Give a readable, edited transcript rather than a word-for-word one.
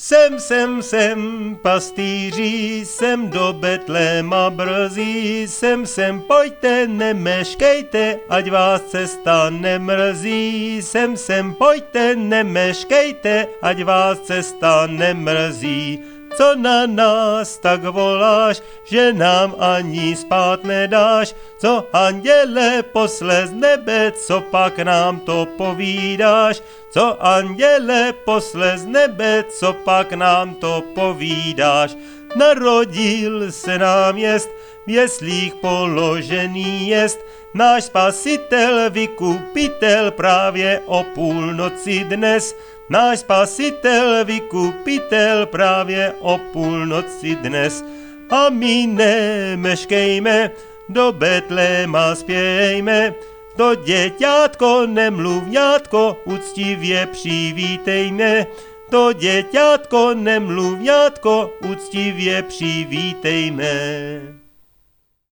Sem, pastýři, sem do Betléma brzy, sem, pojďte, nemeškejte, ať vás cesta nemrzí. Sem, pojďte, nemeškejte, ať vás cesta nemrzí. Co na nás tak voláš, že nám ani spát nedáš? Co anděle posle z nebe, co pak nám to povídáš? Co anděle posle z nebe, co pak nám to povídáš? Narodil se nám jest, v jeslích položený jest, náš spasitel, vykupitel právě o půlnoci dnes. Náš spasitel, vykupitel právě o půlnoci dnes. A my nemeškejme, do Betléma spějme, to děťátko, nemluvňátko, úctivě přivítejme. To děťátko, nemluvňátko, úctivě přivítejme.